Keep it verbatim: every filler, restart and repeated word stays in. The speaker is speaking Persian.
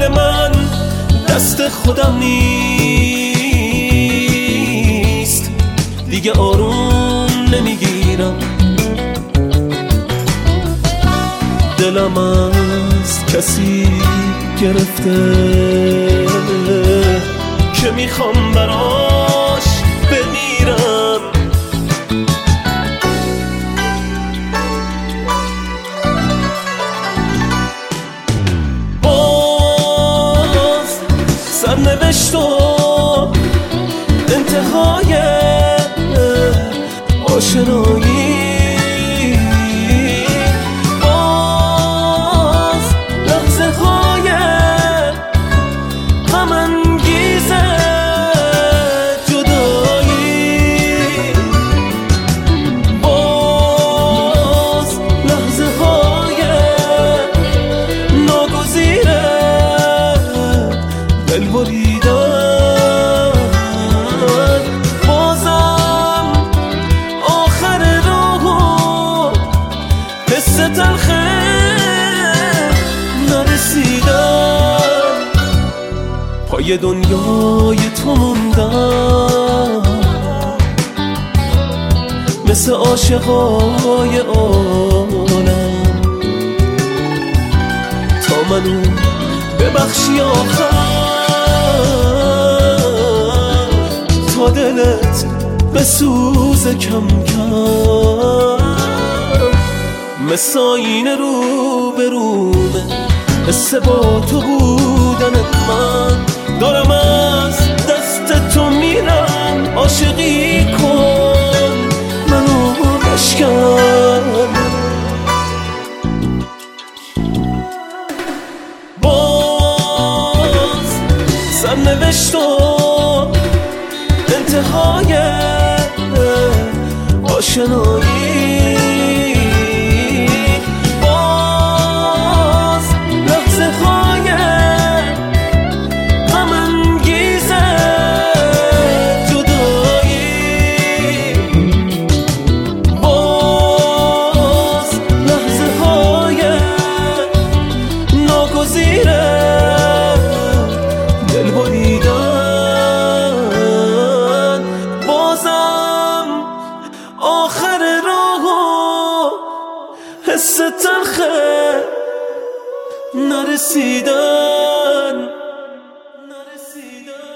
حال من دست خودم نیست، دیگه آروم نمیگیرم. دلم از کسی گرفته که میخوام براش بمیرم. باز سرنوشت و انتهای آشنایی، بازم آخر راهو حس تلخه نرسیدم. پای دنیای تو موندم مثل عاشقای عالم، تا منو ببخشی آخر، تا دلت بسوزه کم کم. مثل آینه رو به رومه حس با تو بودن من، دارم از دست تو میرم. عاشقی کن منو بشکن. باز سرنوشت و انتهای آشنایی، باز لحظه های غم انگیز جدایی، باز لحظه های ناگزیر دل بریدن. بازم آخر راهو حس تلخه نرسیدن.